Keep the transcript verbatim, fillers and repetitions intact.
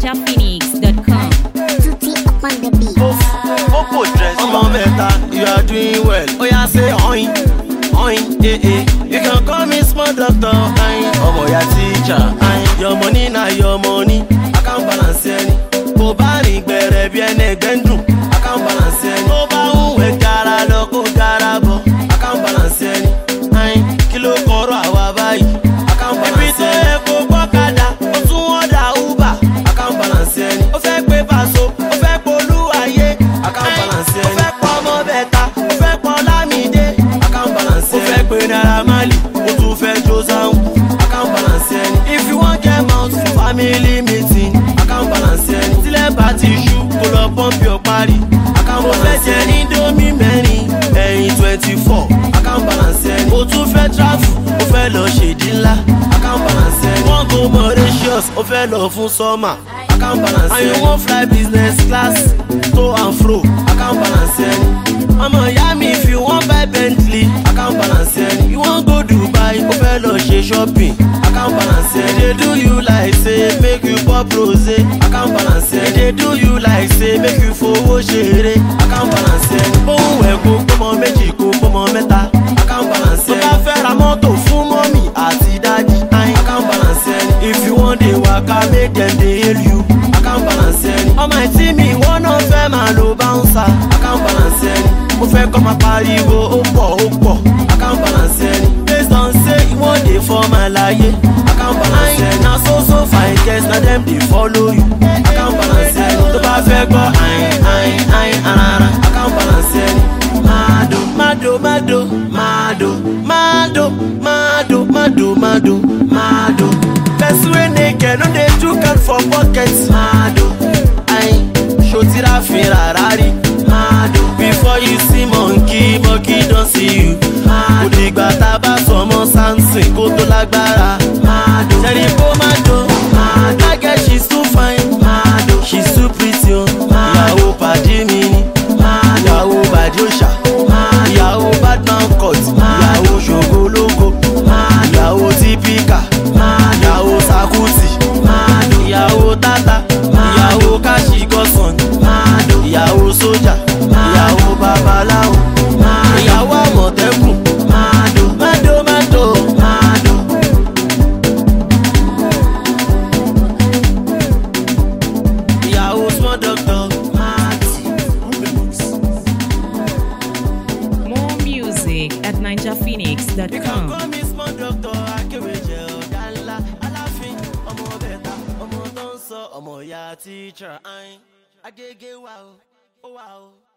ninja phoenix dot com. Tutti up on the beat. Popo dress, ọmọ mẹ́ta, you are doing well. Oh yeah, say oin, oin, eh eh. You can call me small doctor, oin. Ọmọ ya teacher, oin. Your money na your money, I can't balance any. Kò bá rìn gbẹ̀rẹ̀ bí ẹni ẹgbẹ́ ń dùn, I can't balance any. Tó bá ń wẹ̀ gara lọ kó gara bọ̀, I can't balance any. Oin, kí ló kọ́rọ̀ àwa báyìí? I can't balance any. Ibi tó yẹ kó gbọ́kadà, ó tún wọ́n dà Uber, I can't balance any. Ó fẹ́ pé Paso, ó fẹ́ polú ayé, I can't balance any. Ó fẹ́ pọ̀ ọmọ bẹ̀ta, ó fẹ́ pọ̀ Lámídé, I can't balance any. Ó fẹ́ pé Naira Marley, ó tún fẹ́ jó sáhùn, I can't balance any. If you wan get mouth for family meeting, I can't balance any. Tílẹ̀ bá ti ṣú, kó lọ pọ́ǹpì ọ̀parí, I can't balance any. Ó fẹ́ jẹ Indomie mẹ́rin, ẹ̀yìn twenty four, I can't balance any. Ó tún fẹ́ travel, ó fẹ́ lọ ṣèdí ńlá, I can't balance any. Wọ́n go Mauritius, ó fẹ́ lọ fún summer, I can't balance any. And you wan fly business class, to and fro, I can't balance any. Ọmọ ìyá mi, if you wan buy Bentley, I can't balance any. You wan go Dubai, ó fẹ́ lọ ṣe shopping, I can't balance any. They do you like say make you pop rosé, I can't balance any. They do you like say make you fowó ṣeré, I can't balance any. Bóun wẹ̀ kó pọ́mọ méjì kó pọ́mọ mẹ́ta, I can't balance any. Tó bá fẹ́ ra mọ́tò fún mọ́mì àti dájí, I can't balance any. If you wan dey waka make dem dey hail you, I can't balance any. Ọmọ ìtí mi wọ́n náà fẹ́ máa lo bouncer, I can't balance any. Mo fẹ́ kọ́ máa pariwo ó pọ̀ ó pọ̀, I can't balance any. Based on say you wan dey for my láyé, I can't balance any. Na so so fine girls na dem dey follow you, I can't balance any. Tó bá fẹ́ gbọ́ ayin ayin ayin arara, I can't balance any. Mado mado mado mado mado mado mado mado mado. Person wey naked no dey chook hand for pocket, mado ayin ṣòtìrà fi rárá rí, mado. Before you see monkey, monkey don see you, mado. Kò dìgbà tá a bá sọmọ Samson kó tó lágbára, mado. Ṣẹ̀rí kó mado, mado. That girl she's too fine, mado. She's too pretty o, ìyàwó pàdé mi ni, ìyàwó bàdí òṣà, ìyàwó badman cut, ìyàwó ṣògológo, ìyàwó típíkà, ìyàwó sakuti, ìyàwó tata, ìyàwó káṣígọ́sàn, ìyàwó sójà, ìyàwó babaláwo, ìyàwó àmọ̀tẹ́kùn, mado mado mado mado. Ìyàwó small doctor, mado. More music at ninja phoenix dot You can com. call me small doctor, akéwèjẹ ọ̀gá ńlá, aláàfin, ọmọ bẹ̀ta, ọmọ tó ń sọ, ọmọ ìyá teacher, ayin, agége wa o, ó wà o.